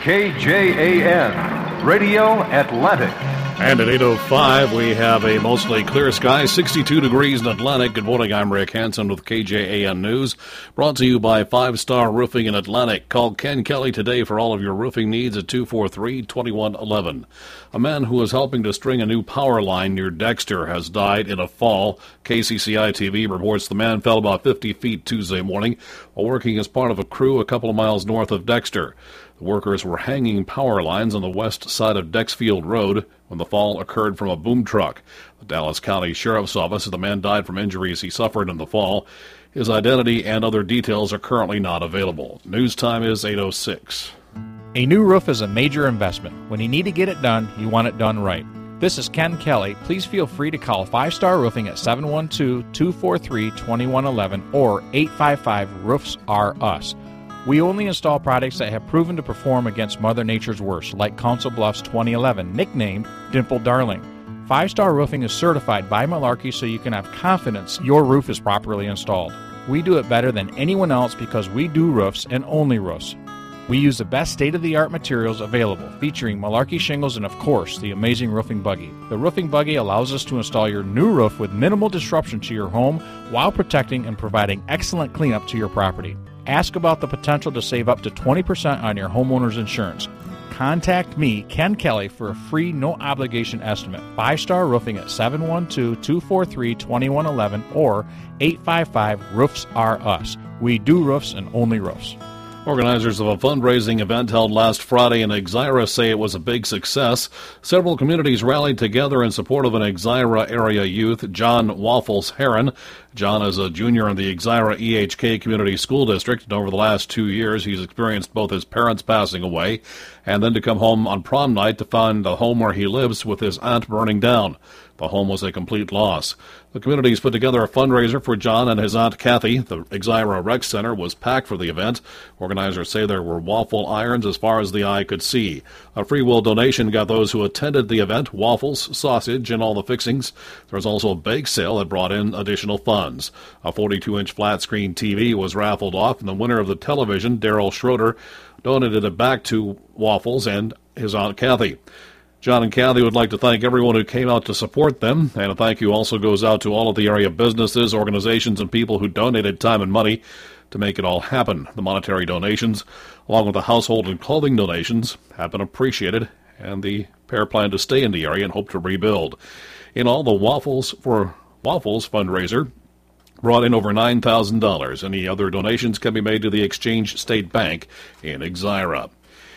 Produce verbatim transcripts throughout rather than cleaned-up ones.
K J A N, Radio Atlantic. And at eight oh five, we have a mostly clear sky, sixty-two degrees in Atlantic. Good morning, I'm Rick Hansen with K J A N News, brought to you by Five Star Roofing in Atlantic. Call Ken Kelly today for all of your roofing needs at two four three, two one one one. A man who was helping to string a new power line near Dexter has died in a fall. K C C I T V reports the man fell about fifty feet Tuesday morning while working as part of a crew a couple of miles north of Dexter. The workers were hanging power lines on the west side of Dexfield Road when the fall occurred from a boom truck. The Dallas County Sheriff's Office said the man died from injuries he suffered in the fall. His identity and other details are currently not available. News time is eight oh six. A new roof is a major investment. When you need to get it done, you want it done right. This is Ken Kelly. Please feel free to call Five Star Roofing at seven one two, two four three, two one one one or eight five five, roofs are us. We only install products that have proven to perform against Mother Nature's worst, like Council Bluffs twenty eleven, nicknamed Dimple Darling. Five Star Roofing is certified by Malarkey so you can have confidence your roof is properly installed. We do it better than anyone else because we do roofs and only roofs. We use the best state-of-the-art materials available, featuring Malarkey shingles and, of course, the amazing roofing buggy. The roofing buggy allows us to install your new roof with minimal disruption to your home while protecting and providing excellent cleanup to your property. Ask about the potential to save up to twenty percent on your homeowner's insurance. Contact me, Ken Kelly, for a free, no-obligation estimate. Five Star Roofing at seven one two, two four three, two one one one or eight five five, roofs are us. We do roofs and only roofs. Organizers of a fundraising event held last Friday in Exira say it was a big success. Several communities rallied together in support of an Exira area youth, John Waffles Heron. John is a junior in the Exira E H K Community School District, and over the last two years he's experienced both his parents passing away and then to come home on prom night to find the home where he lives with his aunt burning down. The home was a complete loss. The communities put together a fundraiser for John and his Aunt Kathy. The Exira Rec Center was packed for the event. Organizers say there were waffle irons as far as the eye could see. A free will donation got those who attended the event waffles, sausage, and all the fixings. There was also a bake sale that brought in additional funds. A forty-two inch flat-screen T V was raffled off, and the winner of the television, Daryl Schroeder, donated it back to Waffles and his Aunt Kathy. John and Kathy would like to thank everyone who came out to support them, and a thank you also goes out to all of the area businesses, organizations, and people who donated time and money to make it all happen. The monetary donations, along with the household and clothing donations, have been appreciated, and the pair plan to stay in the area and hope to rebuild. In all, the Waffles for Waffles fundraiser brought in over nine thousand dollars. Any other donations can be made to the Exchange State Bank in Exira.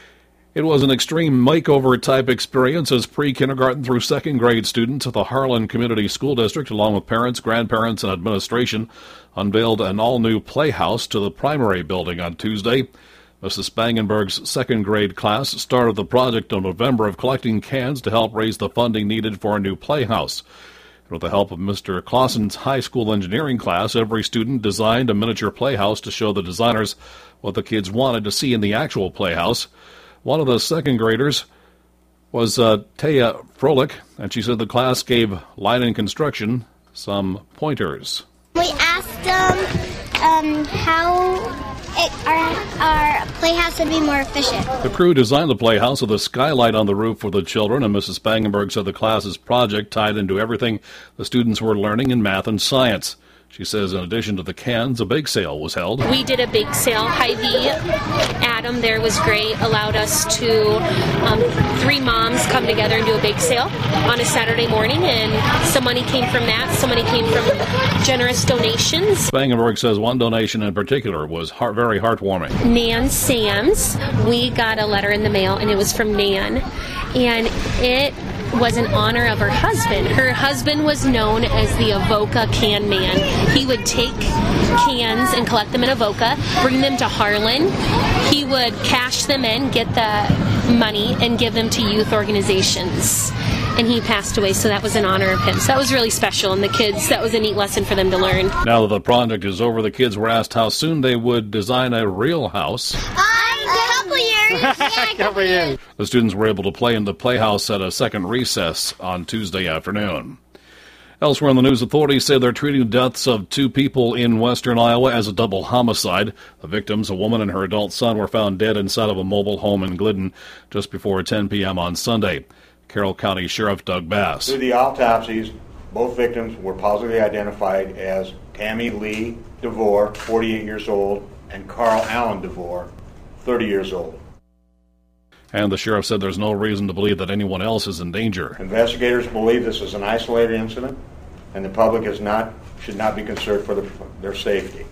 It was an extreme makeover-type experience as pre-kindergarten through second grade students at the Harlan Community School District, along with parents, grandparents, and administration, unveiled an all-new playhouse to the primary building on Tuesday. Missus Spangenberg's second grade class started the project in November of collecting cans to help raise the funding needed for a new playhouse. With the help of Mister Clausen's high school engineering class, every student designed a miniature playhouse to show the designers what the kids wanted to see in the actual playhouse. One of the second graders was uh, Taya Froelich, and she said the class gave Line and Construction some pointers. We asked them um, how it, our, our playhouse would be more efficient. The crew designed the playhouse with a skylight on the roof for the children, and Missus Spangenberg said the class's project tied into everything the students were learning in math and science. She says in addition to the cans, a bake sale was held. We did a bake sale. Hy-Vee, Adam there was great, allowed us to, um, three moms come together and do a bake sale on a Saturday morning, and some money came from that. Some money came from generous donations. Spangenberg says one donation in particular was heart, very heartwarming. Nan Sam's, we got a letter in the mail, and it was from Nan, and it was in honor of her husband. Her husband was known as the Avoca Can Man. He would take cans and collect them in Avoca, bring them to Harlan. He would cash them in, get the money, and give them to youth organizations. And he passed away, so that was in honor of him. So that was really special, and the kids, that was a neat lesson for them to learn. Now that the project is over, the kids were asked how soon they would design a real house. Yeah, a couple years. The students were able to play in the playhouse at a second recess on Tuesday afternoon. Elsewhere in the news, authorities say they're treating the deaths of two people in western Iowa as a double homicide. The victims, a woman and her adult son, were found dead inside of a mobile home in Glidden just before ten p.m. on Sunday. Carroll County Sheriff Doug Bass. Through the autopsies, both victims were positively identified as Tammy Lee DeVore, forty-eight years old, and Carl Allen DeVore, thirty years old. And the sheriff said there's no reason to believe that anyone else is in danger. Investigators believe this is an isolated incident, and the public is not should not be concerned for the, their safety.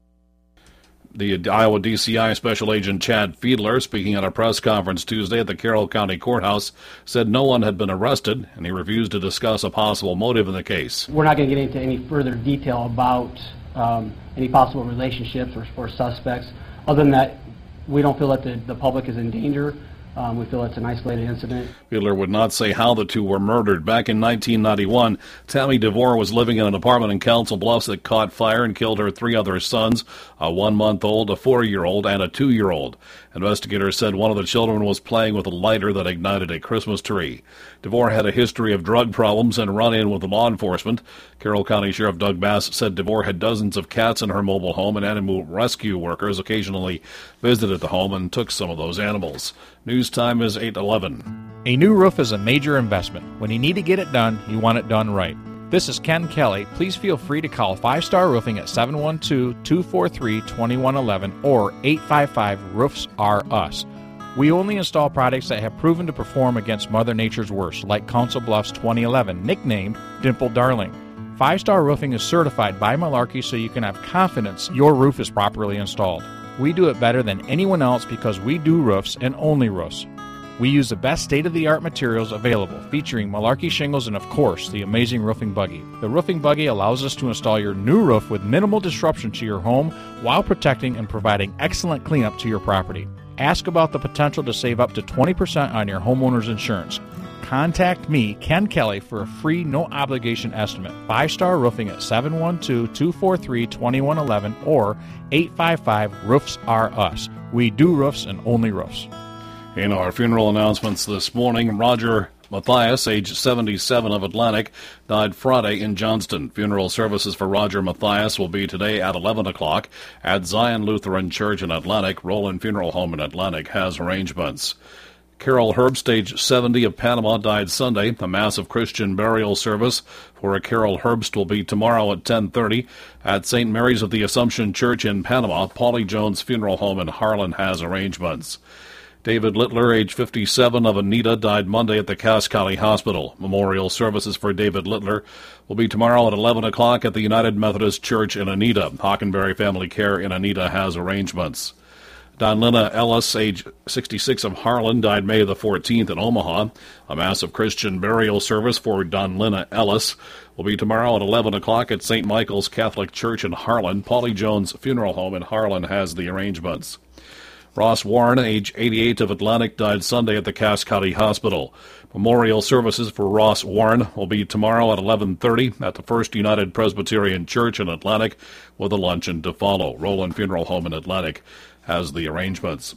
The Iowa D C I Special Agent Chad Fiedler, speaking at a press conference Tuesday at the Carroll County Courthouse, said no one had been arrested, and he refused to discuss a possible motive in the case. We're not going to get into any further detail about um, any possible relationships or, or suspects. Other than that, we don't feel that the, the public is in danger. Um, we feel it's an isolated incident. Fiedler would not say how the two were murdered. Back in nineteen ninety-one, Tammy DeVore was living in an apartment in Council Bluffs that caught fire and killed her three other sons, a one-month-old, a four-year-old, and a two-year-old. Investigators said one of the children was playing with a lighter that ignited a Christmas tree. DeVore had a history of drug problems and run-in with law enforcement. Carroll County Sheriff Doug Bass said DeVore had dozens of cats in her mobile home, and animal rescue workers occasionally visited the home and took some of those animals. News time is eight eleven. A new roof is a major investment. When you need to get it done, you want it done right. This is Ken Kelly. Please feel free to call Five Star Roofing at seven one two, two four three, two one one one or eight five five, roofs are us. We only install products that have proven to perform against Mother Nature's worst, like Council Bluffs twenty eleven, nicknamed Dimple Darling. Five Star Roofing is certified by Malarkey, so you can have confidence your roof is properly installed. We do it better than anyone else because we do roofs and only roofs. We use the best state-of-the-art materials available, featuring Malarkey shingles and, of course, the amazing roofing buggy. The roofing buggy allows us to install your new roof with minimal disruption to your home while protecting and providing excellent cleanup to your property. Ask about the potential to save up to twenty percent on your homeowner's insurance. Contact me, Ken Kelly, for a free, no-obligation estimate. Five Star Roofing at seven one two, two four three, two one one one or eight five five, roofs are us. We do roofs and only roofs. In our funeral announcements this morning, Roger Matthias, age seventy-seven, of Atlantic, died Friday in Johnston. Funeral services for Roger Matthias will be today at eleven o'clock at Zion Lutheran Church in Atlantic. Roland Funeral Home in Atlantic has arrangements. Carol Herbst, age seventy, of Panama, died Sunday. A massive Christian burial service for a Carol Herbst will be tomorrow at ten thirty at Saint Mary's of the Assumption Church in Panama. Paulie Jones Funeral Home in Harlan has arrangements. David Littler, age fifty-seven, of Anita, died Monday at the Cass County Hospital. Memorial services for David Littler will be tomorrow at eleven o'clock at the United Methodist Church in Anita. Hockenberry Family Care in Anita has arrangements. Donlina Ellis, age sixty-six, of Harlan, died May the fourteenth in Omaha. A massive Christian burial service for Donlina Ellis will be tomorrow at eleven o'clock at Saint Michael's Catholic Church in Harlan. Paulie Jones Funeral Home in Harlan has the arrangements. Ross Warren, age eighty-eight, of Atlantic, died Sunday at the Cass County Hospital. Memorial services for Ross Warren will be tomorrow at eleven thirty at the First United Presbyterian Church in Atlantic, with a luncheon to follow. Roland Funeral Home in Atlantic has the arrangements.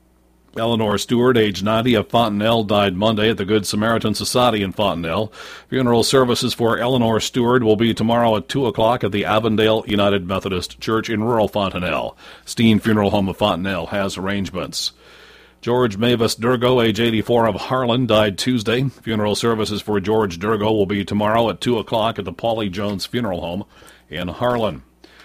Eleanor Stewart, age ninety, of Fontenelle, died Monday at the Good Samaritan Society in Fontenelle. Funeral services for Eleanor Stewart will be tomorrow at two o'clock at the Avondale United Methodist Church in rural Fontenelle. Steen Funeral Home of Fontenelle has arrangements. George Mavis Durgo, age eighty-four, of Harlan, died Tuesday. Funeral services for George Durgo will be tomorrow at two o'clock at the Paulie Jones Funeral Home in Harlan.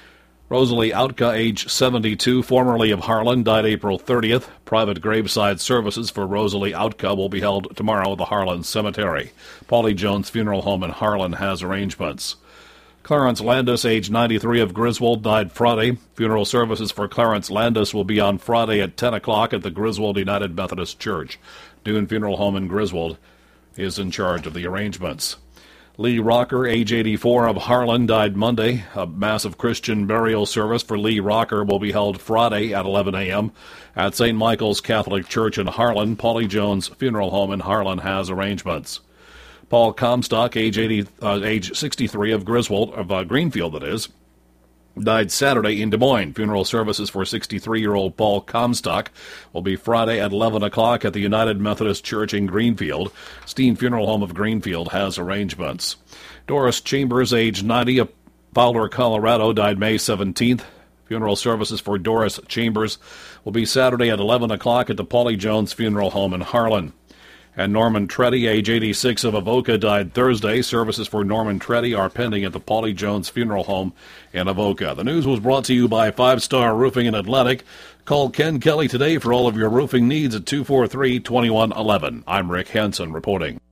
Rosalie Outka, age seventy-two, formerly of Harlan, died April thirtieth. Private graveside services for Rosalie Outka will be held tomorrow at the Harlan Cemetery. Paulie Jones Funeral Home in Harlan has arrangements. Clarence Landis, age ninety-three, of Griswold, died Friday. Funeral services for Clarence Landis will be on Friday at ten o'clock at the Griswold United Methodist Church. Dune Funeral Home in Griswold is in charge of the arrangements. Lee Rocker, age eighty-four, of Harlan, died Monday. A massive Christian burial service for Lee Rocker will be held Friday at eleven a.m. at Saint Michael's Catholic Church in Harlan. Paulie Jones Funeral Home in Harlan has arrangements. Paul Comstock, age eighty, uh, age sixty-three, of Griswold, of uh, Greenfield, that is, died Saturday in Des Moines. Funeral services for sixty-three-year-old Paul Comstock will be Friday at eleven o'clock at the United Methodist Church in Greenfield. Steen Funeral Home of Greenfield has arrangements. Doris Chambers, age ninety, of Fowler, Colorado, died May seventeenth. Funeral services for Doris Chambers will be Saturday at eleven o'clock at the Paulie Jones Funeral Home in Harlan. And Norman Treddy, age eighty-six, of Avoca, died Thursday. Services for Norman Treddy are pending at the Paulie Jones Funeral Home in Avoca. The news was brought to you by Five Star Roofing in Atlantic. Call Ken Kelly today for all of your roofing needs at two four three, two one one one. I'm Rick Hansen reporting.